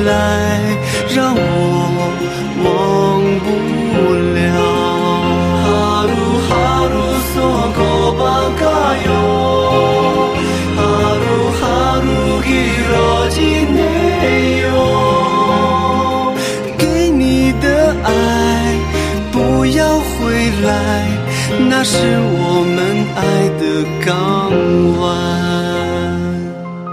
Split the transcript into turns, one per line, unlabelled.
来，让我忘不了。哈鲁哈鲁索口巴卡哟，哈鲁哈鲁吉罗吉内哟，给你的爱不要回来，那是我们爱的港湾。